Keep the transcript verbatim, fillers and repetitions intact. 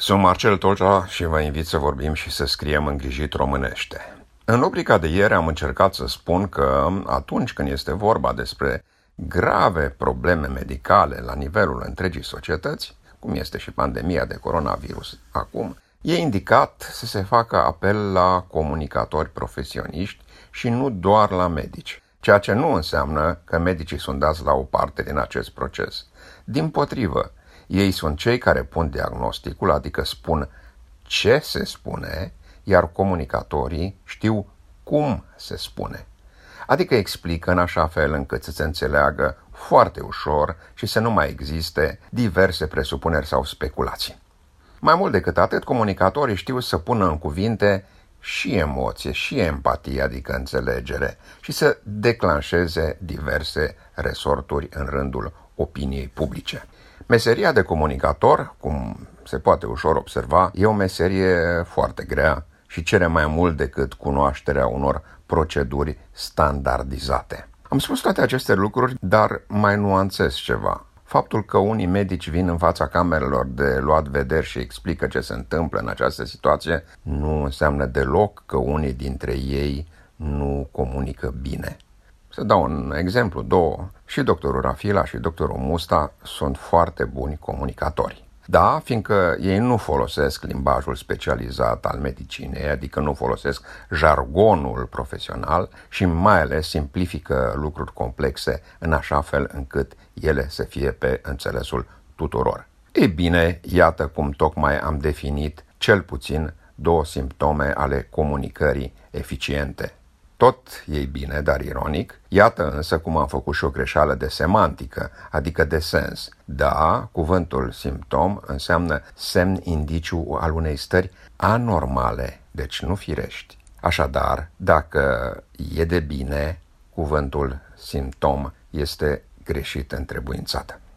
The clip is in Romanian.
Sunt Marcel Tolcea și vă invit să vorbim și să scriem îngrijit românește. În rubrica de ieri am încercat să spun că atunci când este vorba despre grave probleme medicale la nivelul întregii societăți, cum este și pandemia de coronavirus acum, e indicat să se facă apel la comunicatori profesioniști și nu doar la medici, ceea ce nu înseamnă că medicii sunt dați la o parte din acest proces. Dimpotrivă, ei sunt cei care pun diagnosticul, adică spun ce se spune, iar comunicatorii știu cum se spune. Adică explică în așa fel încât să se înțeleagă foarte ușor și să nu mai existe diverse presupuneri sau speculații. Mai mult decât atât, comunicatorii știu să pună în cuvinte și emoție, și empatie, adică înțelegere, și să declanșeze diverse resorturi în rândul opiniei publice. Meseria de comunicator, cum se poate ușor observa, e o meserie foarte grea și cere mai mult decât cunoașterea unor proceduri standardizate. Am spus toate aceste lucruri, dar mai nuanțez ceva. Faptul că unii medici vin în fața camerelor de luat vederi și explică ce se întâmplă în această situație nu înseamnă deloc că unii dintre ei nu comunică bine. Să dau un exemplu, două. Și doctorul Rafila și doctorul Musta sunt foarte buni comunicatori. Da, fiindcă ei nu folosesc limbajul specializat al medicinei, adică nu folosesc jargonul profesional și mai ales simplifică lucruri complexe în așa fel încât ele să fie pe înțelesul tuturor. Ei bine, iată cum tocmai am definit cel puțin două simptome ale comunicării eficiente. Tot e bine, dar ironic, iată însă cum am făcut și o greșeală de semantică, adică de sens. Da, cuvântul simptom înseamnă semn indiciu al unei stări anormale, deci nu firești. Așadar, dacă e de bine, cuvântul simptom este greșit întrebuințat.